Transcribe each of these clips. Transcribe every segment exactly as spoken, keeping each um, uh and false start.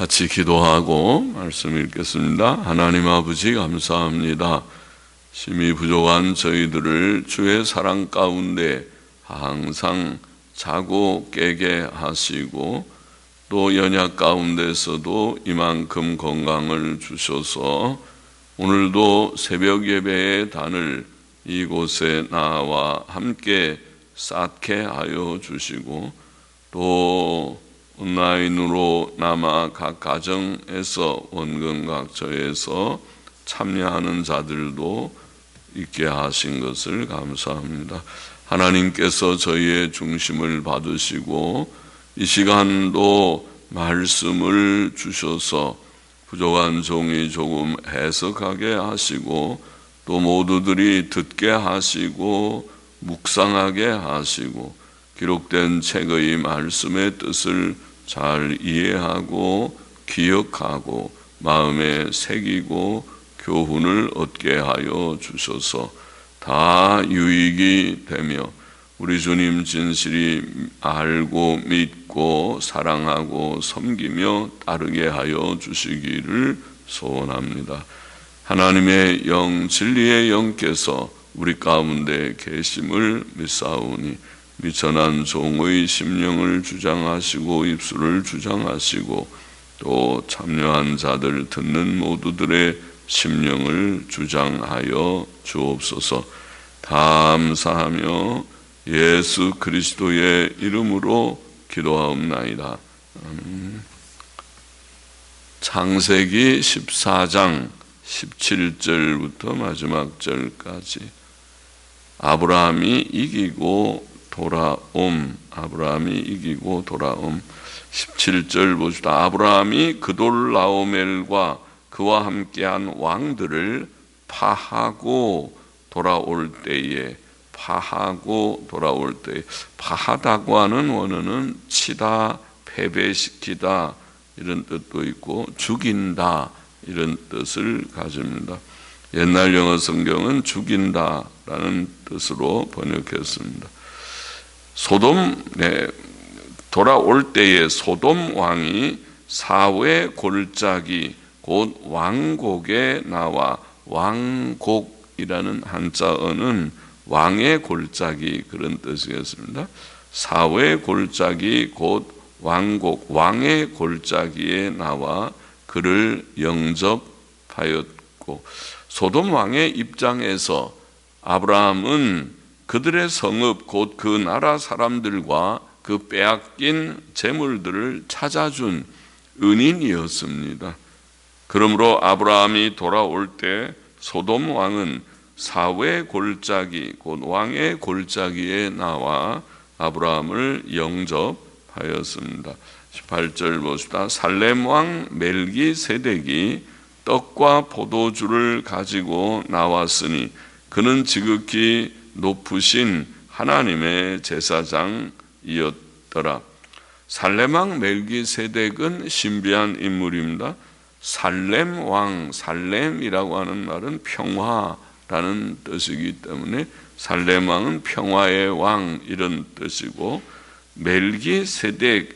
같이 기도하고 말씀 읽겠습니다. 하나님 아버지 감사합니다. 심히 부족한 저희들을 주의 사랑 가운데 항상 자고 깨게 하시고 또 연약 가운데서도 이만큼 건강을 주셔서 오늘도 새벽 예배의 단을 이곳에 나와 함께 쌓게 하여 주시고 또 온라인으로 남아 각 가정에서 원근각처에서 참여하는 자들도 있게 하신 것을 감사합니다. 하나님께서 저희의 중심을 받으시고 이 시간도 말씀을 주셔서 부족한 종이 조금 해석하게 하시고 또 모두들이 듣게 하시고 묵상하게 하시고 기록된 책의 말씀의 뜻을 잘 이해하고 기억하고 마음에 새기고 교훈을 얻게 하여 주셔서 다 유익이 되며 우리 주님 진실이 알고 믿고 사랑하고 섬기며 따르게 하여 주시기를 소원합니다. 하나님의 영, 진리의 영께서 우리 가운데 계심을 믿사오니 미천한 종의 심령을 주장하시고 입술을 주장하시고 또 참여한 자들 듣는 모두들의 심령을 주장하여 주옵소서. 감사하며 예수 그리스도의 이름으로 기도하옵나이다. 음. 창세기 십사 장 십칠 절부터 마지막 절까지 아브라함이 이기고 돌아옴. 아브라함이 이기고 돌아옴. 십칠 절 보시다. 아브라함이 그돌라오멜과 그와 함께한 왕들을 파하고 돌아올 때에 파하고 돌아올 때 파하다고 하는 원어는 치다, 패배시키다 이런 뜻도 있고 죽인다 이런 뜻을 가집니다. 옛날 영어 성경은 죽인다라는 뜻으로 번역했습니다. 소돔 네, 돌아올 때에 소돔 왕이 사회 골짜기 곧 왕곡에 나와 왕곡이라는 한자어는 왕의 골짜기 그런 뜻이겠습니다. 사회 골짜기 곧 왕곡 왕의 골짜기에 나와 그를 영접하였고 소돔 왕의 입장에서 아브라함은 그들의 성읍 곧 그 나라 사람들과 그 빼앗긴 재물들을 찾아준 은인이었습니다. 그러므로 아브라함이 돌아올 때 소돔 왕은 사회 골짜기 곧 왕의 골짜기에 나와 아브라함을 영접하였습니다. 십팔 절 보시다. 살렘 왕 멜기세덱이 떡과 포도주를 가지고 나왔으니 그는 지극히 높으신 하나님의 제사장이었더라. 살렘 왕 멜기세덱은 신비한 인물입니다. 살렘 왕, 살렘이라고 하는 말은 평화라는 뜻이기 때문에 살렘 왕은 평화의 왕 이런 뜻이고 멜기세덱,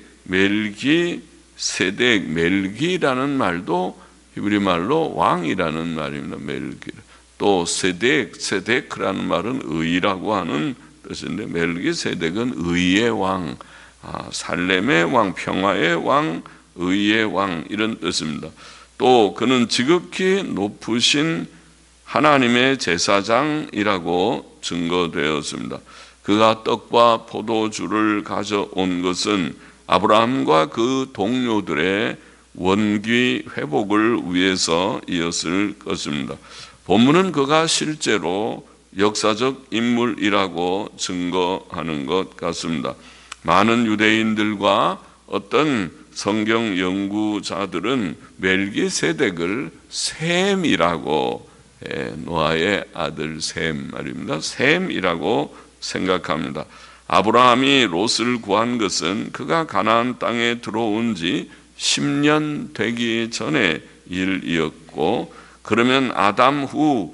멜기세덱, 멜기라는 말도 히브리 말로 왕이라는 말입니다. 멜기. 또 세덱, 세데크라는 말은 의라고 하는 뜻인데 멜기세덱은 의의 왕, 아, 살렘의 왕, 평화의 왕, 의의 왕 이런 뜻입니다. 또 그는 지극히 높으신 하나님의 제사장이라고 증거되었습니다. 그가 떡과 포도주를 가져온 것은 아브라함과 그 동료들의 원기 회복을 위해서이었을 것입니다. 본문은 그가 실제로 역사적 인물이라고 증거하는 것 같습니다. 많은 유대인들과 어떤 성경 연구자들은 멜기세덱을 셈이라고, 노아의 아들 셈 말입니다. 셈이라고 생각합니다. 아브라함이 롯을 구한 것은 그가 가나안 땅에 들어온 지 십 년 되기 전의 일이었고, 그러면 아담 후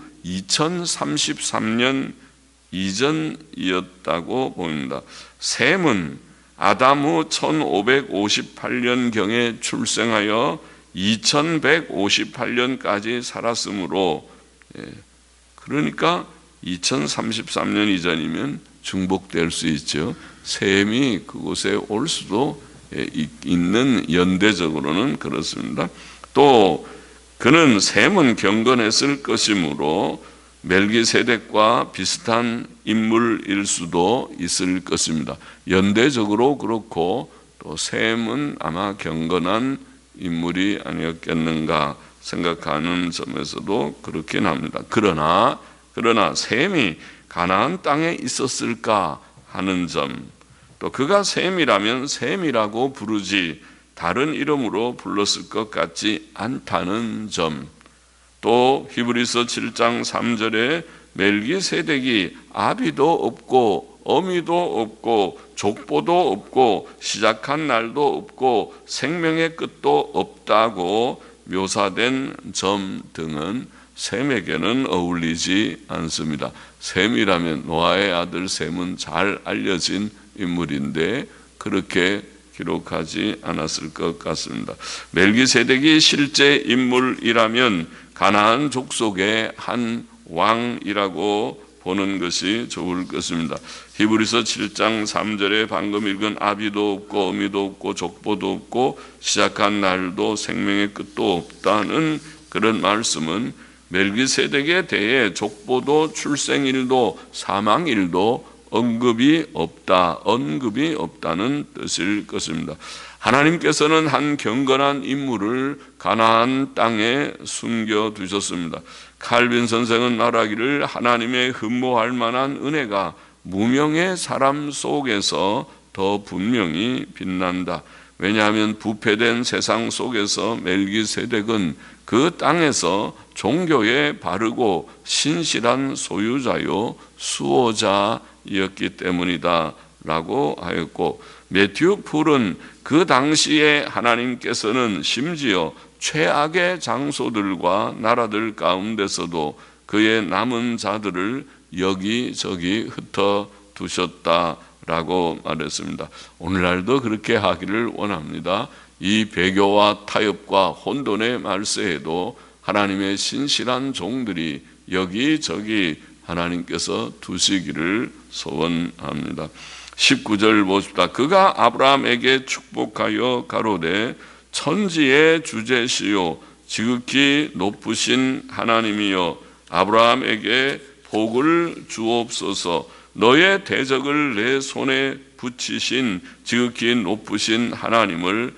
이천삼십삼 년 이전이었다고 봅니다. 셈은 아담 후 천오백오십팔 년경에 출생하여 이천백오십팔 년까지 살았으므로, 그러니까 이천삼십삼 년 이전이면 중복될 수 있죠. 셈이 그곳에 올 수도 있는, 연대적으로는 그렇습니다. 또 그는 셈은 경건했을 것이므로 멜기세덱과 비슷한 인물일 수도 있을 것입니다. 연대적으로 그렇고, 또 셈은 아마 경건한 인물이 아니었겠는가 생각하는 점에서도 그렇긴 합니다. 그러나 그러나 셈이 가나안 땅에 있었을까 하는 점, 또 그가 셈이라면 셈이라고 부르지 다른 이름으로 불렀을 것 같지 않다는 점, 또 히브리서 칠 장 삼 절에 멜기세덱이 아비도 없고 어미도 없고 족보도 없고 시작한 날도 없고 생명의 끝도 없다고 묘사된 점 등은 셈에게는 어울리지 않습니다. 셈이라면 노아의 아들 셈은 잘 알려진 인물인데 그렇게 기록하지 않았을 것 같습니다. 멜기세덱이 실제 인물이라면 가나안 족속의 한 왕이라고 보는 것이 좋을 것입니다. 히브리서 칠 장 삼 절에 방금 읽은 아비도 없고 어미도 없고 족보도 없고 시작한 날도 생명의 끝도 없다는 그런 말씀은 멜기세덱에 대해 족보도 출생일도 사망일도 언급이 없다, 언급이 없다는 뜻일 것입니다. 하나님께서는 한 경건한 인물을 가나안 땅에 숨겨두셨습니다. 칼빈 선생은 말하기를 하나님의 흠모할 만한 은혜가 무명의 사람 속에서 더 분명히 빛난다. 왜냐하면 부패된 세상 속에서 멜기세덱은 그 땅에서 종교의 바르고 신실한 소유자요 수호자였기 때문이다 라고 하였고, 매튜 풀은 그 당시에 하나님께서는 심지어 최악의 장소들과 나라들 가운데서도 그의 남은 자들을 여기저기 흩어두셨다라고 말했습니다. 오늘날도 그렇게 하기를 원합니다. 이 배교와 타협과 혼돈의 말세에도 하나님의 신실한 종들이 여기저기 하나님께서 두시기를 소원합니다. 십구 절 보십시다. 그가 아브라함에게 축복하여 가로되 천지의 주제시요 지극히 높으신 하나님이여 아브라함에게 복을 주옵소서. 너의 대적을 내 손에 붙이신 지극히 높으신 하나님을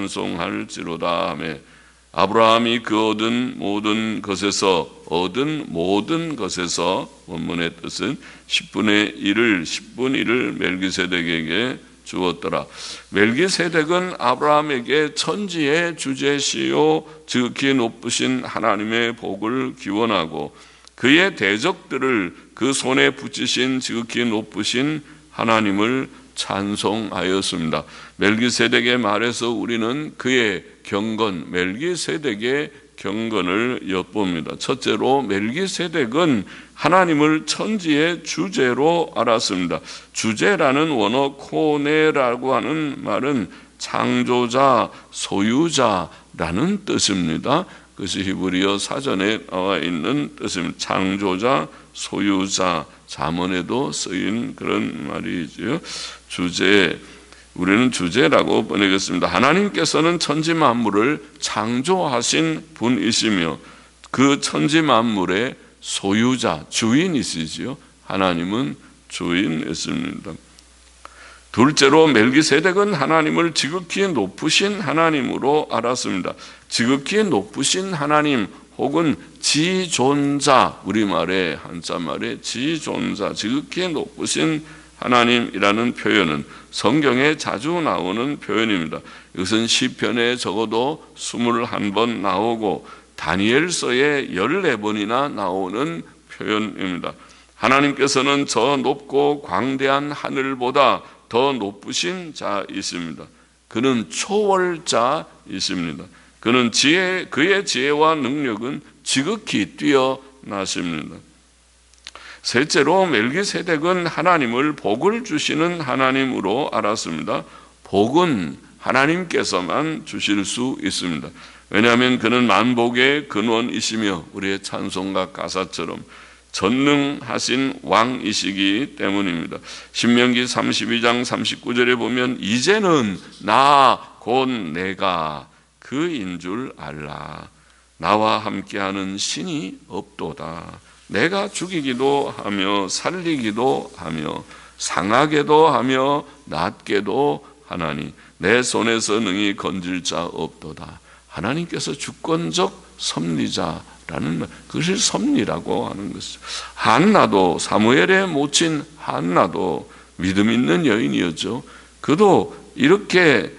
찬송할지로다 하며, 아브라함이 그 얻은 모든 것에서 얻은 모든 것에서, 원문의 뜻은 십분의 일을 십분의 일을 멜기세덱에게 주었더라. 멜기세덱은 아브라함에게 천지의 주제시요 지극히 높으신 하나님의 복을 기원하고 그의 대적들을 그 손에 붙이신 지극히 높으신 하나님을 찬송하였습니다. 멜기세덱의 말에서 우리는 그의 경건, 멜기세덱의 경건을 엿봅니다. 첫째로 멜기세덱은 하나님을 천지의 주제로 알았습니다. 주제라는 원어 코네라고 하는 말은 창조자, 소유자라는 뜻입니다. 그것이 히브리어 사전에 나와 있는 뜻입니다. 창조자, 소유자, 잠언에도 쓰인 그런 말이죠. 주제, 우리는 주제라고 번역했습니다. 하나님께서는 천지 만물을 창조하신 분이시며 그 천지 만물의 소유자, 주인이시지요. 하나님은 주인이십니다. 둘째로 멜기세덱은 하나님을 지극히 높으신 하나님으로 알았습니다. 지극히 높으신 하나님 혹은 지존자, 우리말의 한자말의 지존자, 지극히 높으신 하나님이라는 표현은 성경에 자주 나오는 표현입니다. 이것은 시편에 적어도 이십일 번 나오고 다니엘서에 십사 번이나 나오는 표현입니다. 하나님께서는 저 높고 광대한 하늘보다 더 높으신 자이십니다. 그는 초월자이십니다. 그는 지혜, 그의 지혜와 능력은 지극히 뛰어나십니다. 셋째로 멜기세덱은 하나님을 복을 주시는 하나님으로 알았습니다. 복은 하나님께서만 주실 수 있습니다. 왜냐하면 그는 만복의 근원이시며 우리의 찬송가 가사처럼 전능하신 왕이시기 때문입니다. 신명기 삼십이 장 삼십구 절에 보면 이제는 나 곧 내가 그인 줄 알라. 나와 함께하는 신이 없도다. 내가 죽이기도 하며 살리기도 하며 상하게도 하며 낫게도 하나니 내 손에서 능히 건질 자 없도다. 하나님께서 주권적 섭리자라는 말, 그것을 섭리라고 하는 것이죠. 한나도, 사무엘의 모친 한나도 믿음 있는 여인이었죠. 그도 이렇게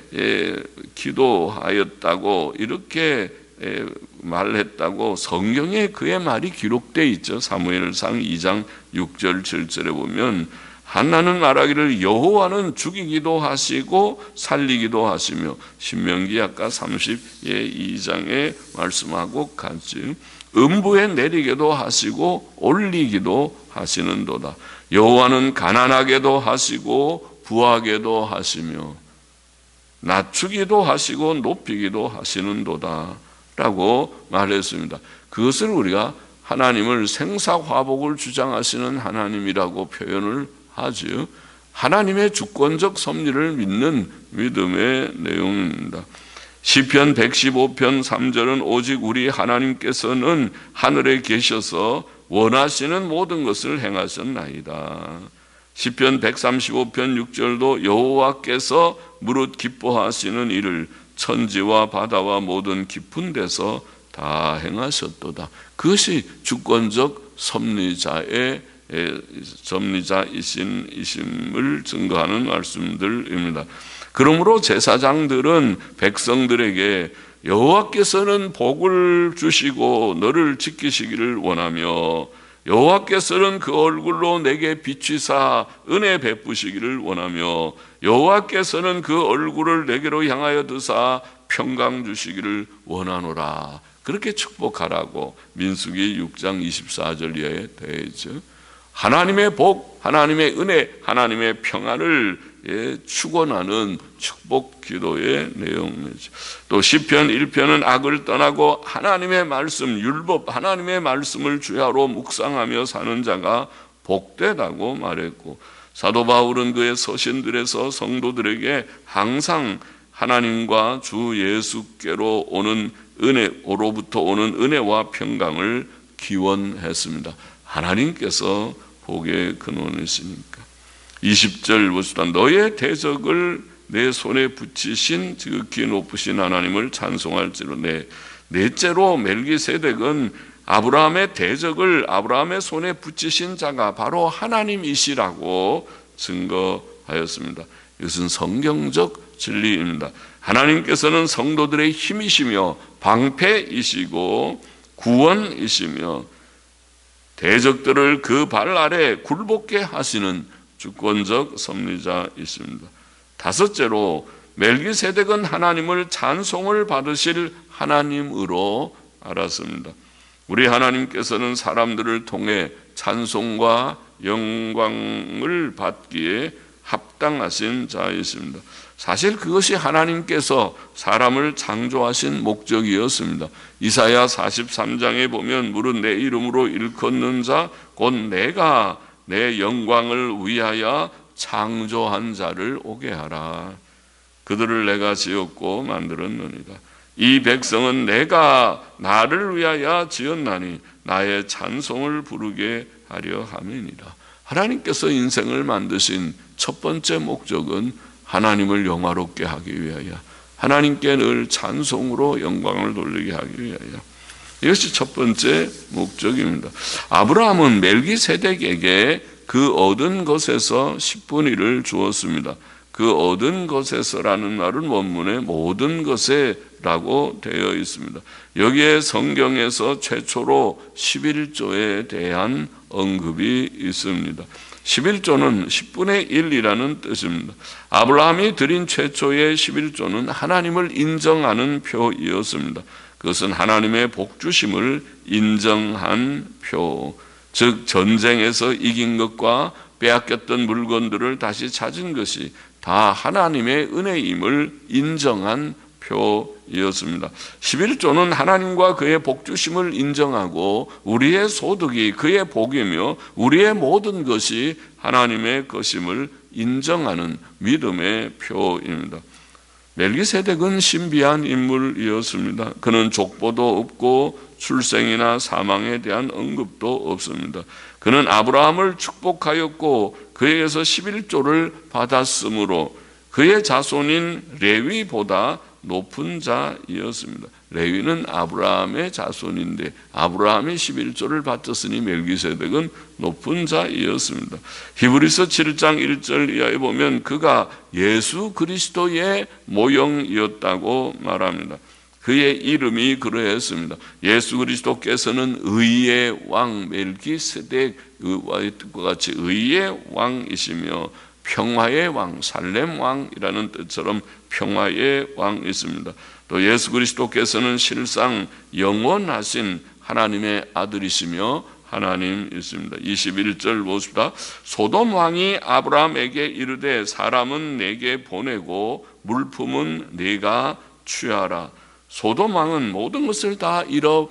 기도하였다고, 이렇게 말했다고 성경에 그의 말이 기록되어 있죠. 사무엘상 이 장 육 절 칠 절에 보면 한나는 말하기를 여호와는 죽이기도 하시고 살리기도 하시며, 신명기 아까 삼십이 장에 말씀하고 같이 음부에 내리게도 하시고 올리기도 하시는도다. 여호와는 가난하게도 하시고 부하게도 하시며 낮추기도 하시고 높이기도 하시는도다 라고 말했습니다. 그것을 우리가 하나님을 생사화복을 주장하시는 하나님이라고 표현을 하죠. 하나님의 주권적 섭리를 믿는 믿음의 내용입니다. 시편 백십오 편 삼 절은 오직 우리 하나님께서는 하늘에 계셔서 원하시는 모든 것을 행하셨나이다. 시편 백삼십오 편 육 절도 여호와께서 무릇 기뻐하시는 일을 천지와 바다와 모든 깊은 데서 다 행하셨도다. 그것이 주권적 섭리자의 섭리자이신 이심을 증거하는 말씀들입니다. 그러므로 제사장들은 백성들에게 여호와께서는 복을 주시고 너를 지키시기를 원하며 여호와께서는 그 얼굴로 내게 비추사 은혜 베푸시기를 원하며 여호와께서는 그 얼굴을 내게로 향하여 드사 평강 주시기를 원하노라. 그렇게 축복하라고 민수기 육 장 이십사 절 이하에 되어 있죠. 하나님의 복, 하나님의 은혜, 하나님의 평안을 축원하는 축복 기도의 내용이죠. 또 시편 일 편은 악을 떠나고 하나님의 말씀, 율법, 하나님의 말씀을 주야로 묵상하며 사는 자가 복되다고 말했고, 사도 바울은 그의 서신들에서 성도들에게 항상 하나님과 주 예수께로 오는 은혜로부터 오는 은혜와 평강을 기원했습니다. 하나님께서 복의 근원이시니까. 이십 절 보시다. 너의 대적을 내 손에 붙이신 지극히 높으신 하나님을 찬송할지로. 네. 넷째로 멜기세덱은 아브라함의 대적을 아브라함의 손에 붙이신 자가 바로 하나님이시라고 증거하였습니다. 이것은 성경적 진리입니다. 하나님께서는 성도들의 힘이시며 방패이시고 구원이시며 대적들을 그 발 아래 굴복게 하시는 주권적 섭리자이십니다. 다섯째로 멜기세덱은 하나님을 찬송을 받으실 하나님으로 알았습니다. 우리 하나님께서는 사람들을 통해 찬송과 영광을 받기에 합당하신 자이십니다. 사실 그것이 하나님께서 사람을 창조하신 목적이었습니다. 이사야 사십삼 장에 보면 무릇 내 이름으로 일컫는 자 곧 내가 내 영광을 위하여 창조한 자를 오게 하라. 그들을 내가 지었고 만들었느니라. 이 백성은 내가 나를 위하여 지었나니 나의 찬송을 부르게 하려 함이니라. 하나님께서 인생을 만드신 첫 번째 목적은 하나님을 영화롭게 하기 위하여, 하나님께 늘 찬송으로 영광을 돌리게 하기 위하여, 이것이 첫 번째 목적입니다. 아브라함은 멜기세덱에게 그 얻은 것에서 십분의 일을 주었습니다. 그 얻은 것에서라는 말은 원문에 모든 것에라고 되어 있습니다. 여기에 성경에서 최초로 십일조에 대한 언급이 있습니다. 십일조는 십분의 일이라는 뜻입니다. 아브라함이 드린 최초의 십일조는 하나님을 인정하는 표이었습니다. 그것은 하나님의 복주심을 인정한 표, 즉 전쟁에서 이긴 것과 빼앗겼던 물건들을 다시 찾은 것이 다 하나님의 은혜임을 인정한 표이었습니다. 십일조는 하나님과 그의 복주심을 인정하고 우리의 소득이 그의 복이며 우리의 모든 것이 하나님의 것임을 인정하는 믿음의 표입니다. 멜기세덱은 신비한 인물이었습니다. 그는 족보도 없고 출생이나 사망에 대한 언급도 없습니다. 그는 아브라함을 축복하였고 그에게서 십일조를 받았으므로 그의 자손인 레위보다 높은 자이었습니다. 레위는 아브라함의 자손인데 아브라함이 십일조를 받았으니 멜기세덱은 높은 자이었습니다. 히브리서 칠장 일절 이하에 보면 그가 예수 그리스도의 모형이었다고 말합니다. 그의 이름이 그러했습니다. 예수 그리스도께서는 의의 왕 멜기세덱의 뜻과 같이 의의 왕이시며 평화의 왕, 살렘 왕이라는 뜻처럼 평화의 왕이십니다. 또 예수 그리스도께서는 실상 영원하신 하나님의 아들이시며 하나님이십니다. 이십일절 보십시다. 소돔 왕이 아브라함에게 이르되 사람은 내게 보내고 물품은 네가 취하라. 소돔 왕은 모든 것을 다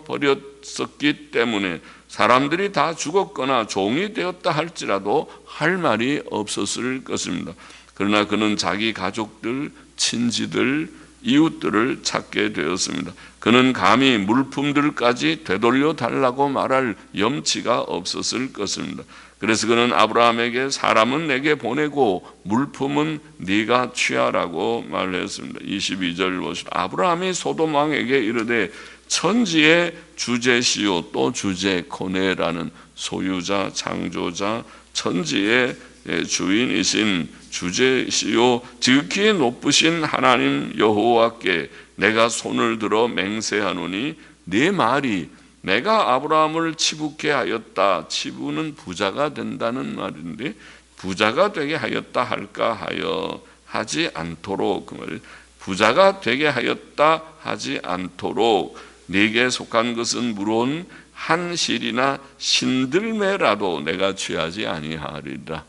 잃어버렸었기 때문에 사람들이 다 죽었거나 종이 되었다 할지라도 할 말이 없었을 것입니다. 그러나 그는 자기 가족들, 친지들, 이웃들을 찾게 되었습니다. 그는 감히 물품들까지 되돌려 달라고 말할 염치가 없었을 것입니다. 그래서 그는 아브라함에게 사람은 내게 보내고 물품은 네가 취하라고 말했습니다. 이십이절 보시죠. 아브라함이 소돔 왕에게 이르되 천지의 주제시요 또 주제 코네라는 소유자, 창조자, 천지의 주인이신 주제시요 지극히 높으신 하나님 여호와께 내가 손을 들어 맹세하노니 네 말이 내가 아브라함을 치부케 하였다. 치부는 부자가 된다는 말인데 부자가 되게 하였다 할까 하여 하지 않도록 그 말 부자가 되게 하였다 하지 않도록 네게 속한 것은 물론 한 실이나 신들매라도 내가 취하지 아니하리라.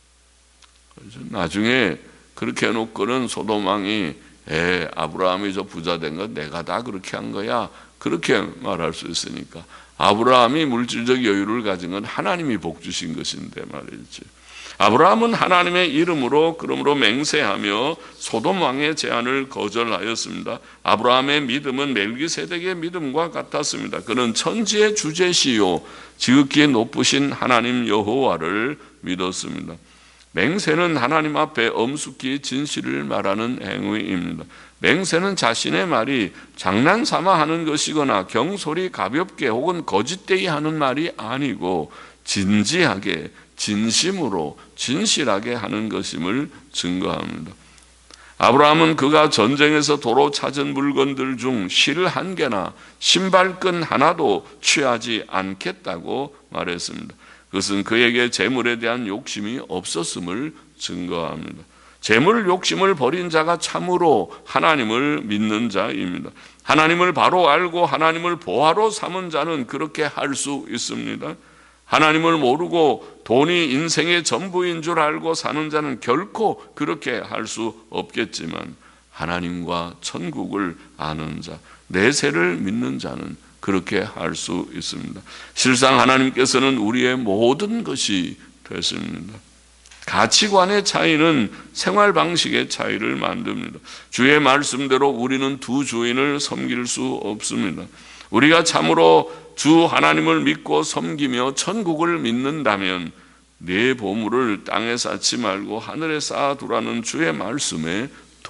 나중에 그렇게 해놓고는 소돔 왕이 에 아브라함이 저 부자 된 건 내가 다 그렇게 한 거야. 그렇게 말할 수 있으니까 아브라함이 물질적 여유를 가진 건 하나님이 복 주신 것인데 말이지. 아브라함은 하나님의 이름으로 그러므로 맹세하며 소돔 왕의 제안을 거절하였습니다. 아브라함의 믿음은 멜기세덱의 믿음과 같았습니다. 그는 천지의 주제시요 지극히 높으신 하나님 여호와를 믿었습니다. 맹세는 하나님 앞에 엄숙히 진실을 말하는 행위입니다. 맹세는 자신의 말이 장난삼아 하는 것이거나 경솔히 가볍게 혹은 거짓되이 하는 말이 아니고 진지하게 진심으로 진실하게 하는 것임을 증거합니다. 아브라함은 그가 전쟁에서 도로 찾은 물건들 중 실 한 개나 신발끈 하나도 취하지 않겠다고 말했습니다. 그것은 그에게 재물에 대한 욕심이 없었음을 증거합니다. 재물 욕심을 버린 자가 참으로 하나님을 믿는 자입니다. 하나님을 바로 알고 하나님을 보화로 삼은 자는 그렇게 할 수 있습니다. 하나님을 모르고 돈이 인생의 전부인 줄 알고 사는 자는 결코 그렇게 할 수 없겠지만 하나님과 천국을 아는 자, 내세를 믿는 자는 그렇게 할 수 있습니다. 실상 하나님께서는 우리의 모든 것이 되십니다. 가치관의 차이는 생활 방식의 차이를 만듭니다. 주의 말씀대로 우리는 두 주인을 섬길 수 없습니다. 우리가 참으로 주 하나님을 믿고 섬기며 천국을 믿는다면 내 보물을 땅에 쌓지 말고 하늘에 쌓아두라는 주의 말씀에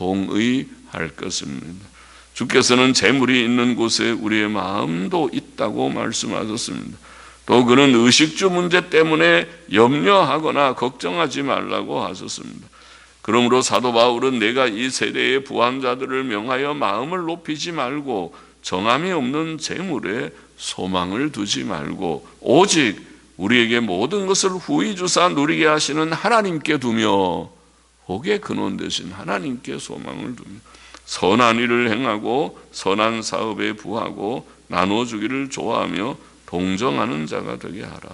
동의할 것입니다. 주께서는 재물이 있는 곳에 우리의 마음도 있다고 말씀하셨습니다. 또 그는 의식주 문제 때문에 염려하거나 걱정하지 말라고 하셨습니다. 그러므로 사도 바울은 내가 이 세대의 부한자들을 명하여 마음을 높이지 말고 정함이 없는 재물에 소망을 두지 말고 오직 우리에게 모든 것을 후히 주사 누리게 하시는 하나님께 두며 복의 근원 되신 하나님께 소망을 두며 선한 일을 행하고 선한 사업에 부하고 나눠주기를 좋아하며 동정하는 자가 되게 하라.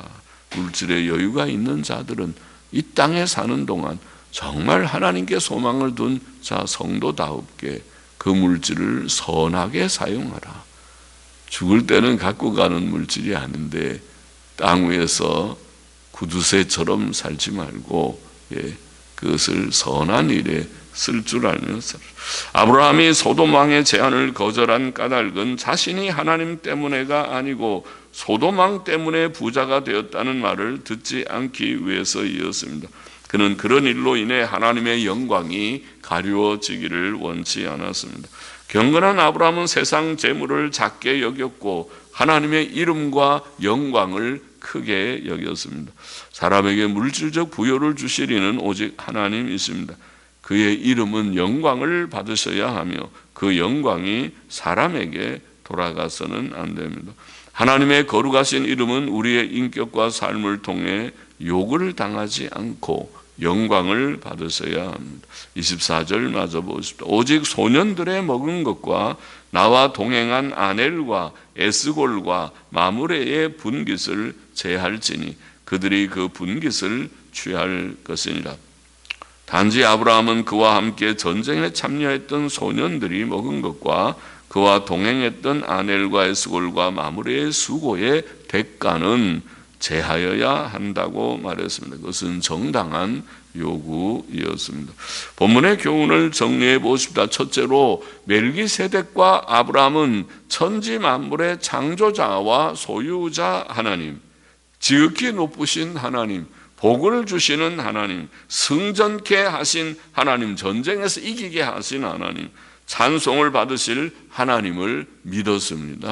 물질의 여유가 있는 자들은 이 땅에 사는 동안 정말 하나님께 소망을 둔 자 성도다웁게 그 물질을 선하게 사용하라. 죽을 때는 갖고 가는 물질이 아닌데 땅 위에서 구두쇠처럼 살지 말고 예, 그것을 선한 일에 쓸 줄 알며 살아라. 아브라함이 소돔 왕의 제안을 거절한 까닭은 자신이 하나님 때문에가 아니고 소돔 왕 때문에 부자가 되었다는 말을 듣지 않기 위해서이었습니다. 그는 그런 일로 인해 하나님의 영광이 가리워지기를 원치 않았습니다. 경건한 아브라함은 세상 재물을 작게 여겼고 하나님의 이름과 영광을 크게 여겼습니다. 사람에게 물질적 부여를 주시리는 오직 하나님이십니다. 그의 이름은 영광을 받으셔야 하며 그 영광이 사람에게 돌아가서는 안 됩니다. 하나님의 거룩하신 이름은 우리의 인격과 삶을 통해 욕을 당하지 않고 영광을 받으셔야 합니다. 이십사 절 마저 보십시오. 오직 소년들의 먹은 것과 나와 동행한 아넬과 에스골과 마므레의 분깃을 제할지니 그들이 그 분깃을 취할 것이니라. 단지 아브라함은 그와 함께 전쟁에 참여했던 소년들이 먹은 것과 그와 동행했던 아넬과 에스골과 마므레의 수고의 대가는 제하여야 한다고 말했습니다. 그것은 정당한 요구이었습니다. 본문의 교훈을 정리해 보십시다. 첫째로 멜기세덱과 아브라함은 천지 만물의 창조자와 소유자 하나님, 지극히 높으신 하나님, 복을 주시는 하나님, 승전케 하신 하나님, 전쟁에서 이기게 하신 하나님, 찬송을 받으실 하나님을 믿었습니다.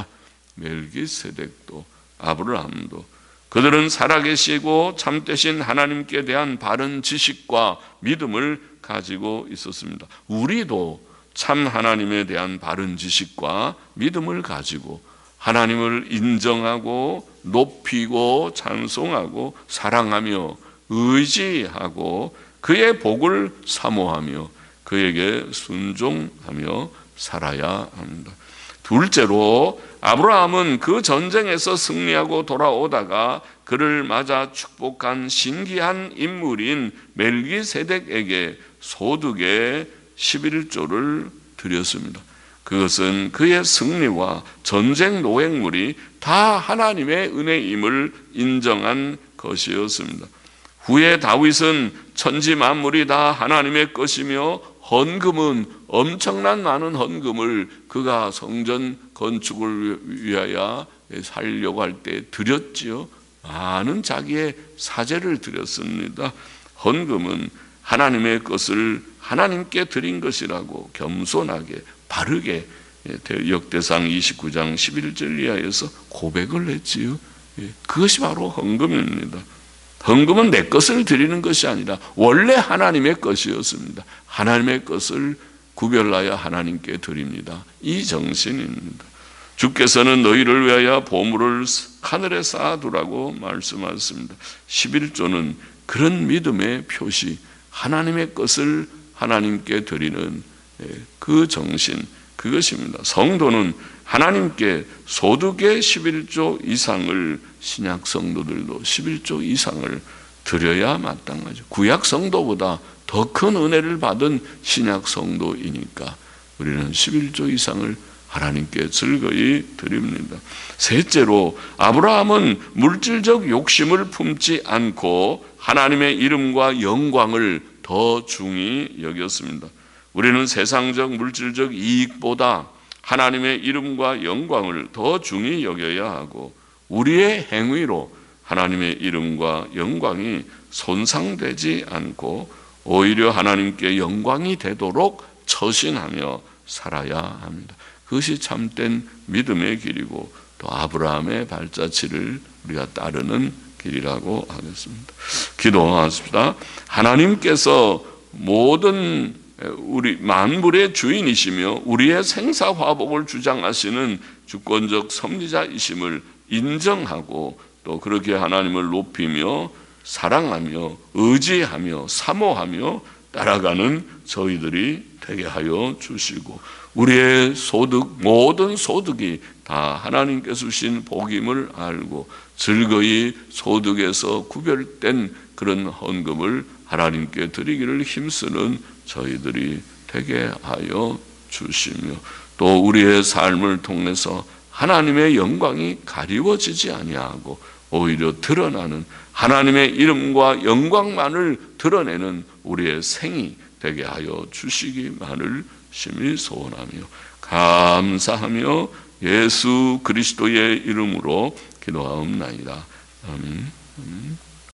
멜기세덱도 아브라함도 그들은 살아계시고 참되신 하나님께 대한 바른 지식과 믿음을 가지고 있었습니다. 우리도 참 하나님에 대한 바른 지식과 믿음을 가지고 하나님을 인정하고 높이고 찬송하고 사랑하며 의지하고 그의 복을 사모하며 그에게 순종하며 살아야 합니다. 둘째로 아브라함은 그 전쟁에서 승리하고 돌아오다가 그를 맞아 축복한 신기한 인물인 멜기세덱에게 소득의 십일조를 드렸습니다. 그것은 그의 승리와 전쟁 노획물이 다 하나님의 은혜임을 인정한 것이었습니다. 후에 다윗은 천지 만물이 다 하나님의 것이며 헌금은 엄청난 많은 헌금을 그가 성전 건축을 위하여 살려고 할 때 드렸지요. 많은 자기의 사제를 드렸습니다. 헌금은 하나님의 것을 하나님께 드린 것이라고 겸손하게 바르게 역대상 이십구 장 십일 절 이하에서 고백을 했지요. 그것이 바로 헌금입니다. 헌금은 내 것을 드리는 것이 아니라 원래 하나님의 것이었습니다. 하나님의 것을 구별하여 하나님께 드립니다. 이 정신입니다. 주께서는 너희를 위하여 보물을 하늘에 쌓아두라고 말씀하셨습니다. 십일조는 그런 믿음의 표시, 하나님의 것을 하나님께 드리는 그 정신, 그것입니다. 성도는 하나님께 소득의 십일조 이상을, 신약 성도들도 십일조 이상을 드려야 마땅하죠. 구약 성도보다 더 큰 은혜를 받은 신약 성도이니까 우리는 십일조 이상을 하나님께 즐거이 드립니다. 셋째로 아브라함은 물질적 욕심을 품지 않고 하나님의 이름과 영광을 더 중히 여겼습니다. 우리는 세상적 물질적 이익보다 하나님의 이름과 영광을 더 중히 여겨야 하고 우리의 행위로 하나님의 이름과 영광이 손상되지 않고 오히려 하나님께 영광이 되도록 처신하며 살아야 합니다. 그것이 참된 믿음의 길이고 또 아브라함의 발자취를 우리가 따르는 길이라고 하겠습니다. 기도하십시다. 하나님께서 모든 우리 만물의 주인이시며 우리의 생사화복을 주장하시는 주권적 섭리자이심을 인정하고 또 그렇게 하나님을 높이며 사랑하며 의지하며 사모하며 따라가는 저희들이 되게 하여 주시고 우리의 소득, 모든 소득이 다 하나님께서 주신 복임을 알고 즐거이 소득에서 구별된 그런 헌금을 하나님께 드리기를 힘쓰는 저희들이 되게 하여 주시며, 또 우리의 삶을 통해서 하나님의 영광이 가리워지지 아니하고 오히려 드러나는 하나님의 이름과 영광만을 드러내는 우리의 생이 되게 하여 주시기만을 심히 소원하며 감사하며 예수 그리스도의 이름으로 기도하옵나이다. 아멘. 아멘.